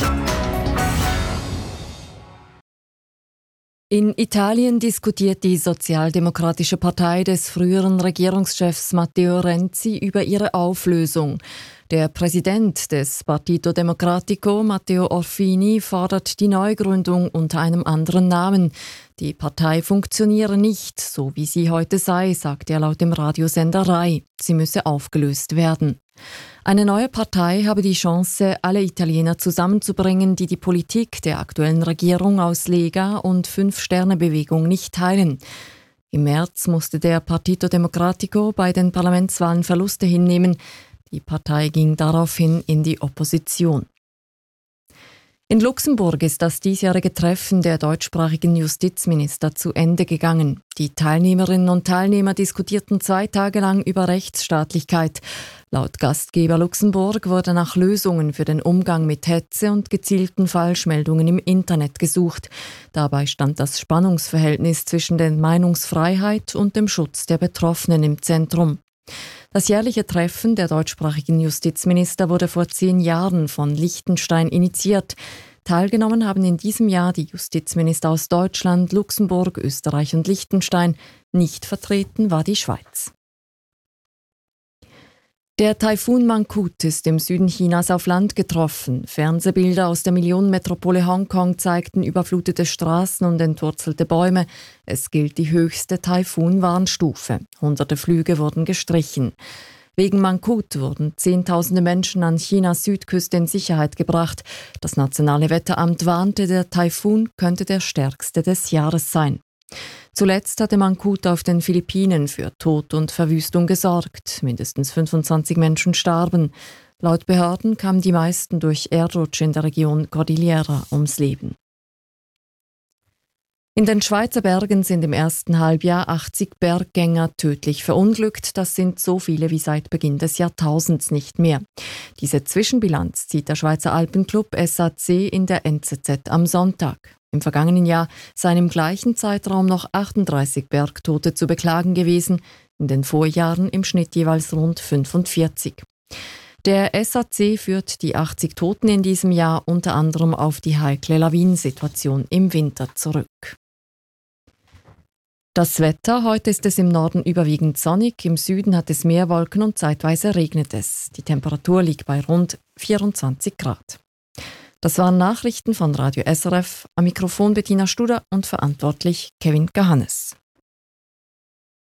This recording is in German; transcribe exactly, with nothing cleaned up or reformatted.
In Italien diskutiert die Sozialdemokratische Partei des früheren Regierungschefs Matteo Renzi über ihre Auflösung. Der Präsident des Partito Democratico, Matteo Orfini, fordert die Neugründung unter einem anderen Namen. Die Partei funktioniere nicht, so wie sie heute sei, sagt er laut dem Radiosender Rai. Sie müsse aufgelöst werden. Eine neue Partei habe die Chance, alle Italiener zusammenzubringen, die die Politik der aktuellen Regierung aus Lega und Fünf-Sterne-Bewegung nicht teilen. Im März musste der Partito Democratico bei den Parlamentswahlen Verluste hinnehmen. Die Partei ging daraufhin in die Opposition. In Luxemburg ist das diesjährige Treffen der deutschsprachigen Justizminister zu Ende gegangen. Die Teilnehmerinnen und Teilnehmer diskutierten zwei Tage lang über Rechtsstaatlichkeit. Laut Gastgeber Luxemburg wurde nach Lösungen für den Umgang mit Hetze und gezielten Falschmeldungen im Internet gesucht. Dabei stand das Spannungsverhältnis zwischen der Meinungsfreiheit und dem Schutz der Betroffenen im Zentrum. Das jährliche Treffen der deutschsprachigen Justizminister wurde vor zehn Jahren von Liechtenstein initiiert. Teilgenommen haben in diesem Jahr die Justizminister aus Deutschland, Luxemburg, Österreich und Liechtenstein. Nicht vertreten war die Schweiz. Der Taifun Mangkhut ist im Süden Chinas auf Land getroffen. Fernsehbilder aus der Millionenmetropole Hongkong zeigten überflutete Straßen und entwurzelte Bäume. Es gilt die höchste Taifun-Warnstufe. Hunderte Flüge wurden gestrichen. Wegen Mangkhut wurden Zehntausende Menschen an Chinas Südküste in Sicherheit gebracht. Das Nationale Wetteramt warnte, der Taifun könnte der stärkste des Jahres sein. Zuletzt hatte Mangkhut auf den Philippinen für Tod und Verwüstung gesorgt. Mindestens fünfundzwanzig Menschen starben. Laut Behörden kamen die meisten durch Erdrutsch in der Region Cordillera ums Leben. In den Schweizer Bergen sind im ersten Halbjahr achtzig Berggänger tödlich verunglückt. Das sind so viele wie seit Beginn des Jahrtausends nicht mehr. Diese Zwischenbilanz zieht der Schweizer Alpenclub S A C in der N Z Z am Sonntag. Im vergangenen Jahr seien im gleichen Zeitraum noch achtunddreißig Bergtote zu beklagen gewesen, in den Vorjahren im Schnitt jeweils rund fünfundvierzig. Der S A C führt die achtzig Toten in diesem Jahr unter anderem auf die heikle Lawinensituation im Winter zurück. Das Wetter: Heute ist es im Norden überwiegend sonnig, im Süden hat es mehr Wolken und zeitweise regnet es. Die Temperatur liegt bei rund vierundzwanzig Grad. Das waren Nachrichten von Radio S R F, am Mikrofon Bettina Studer und verantwortlich Kevin Gahannes.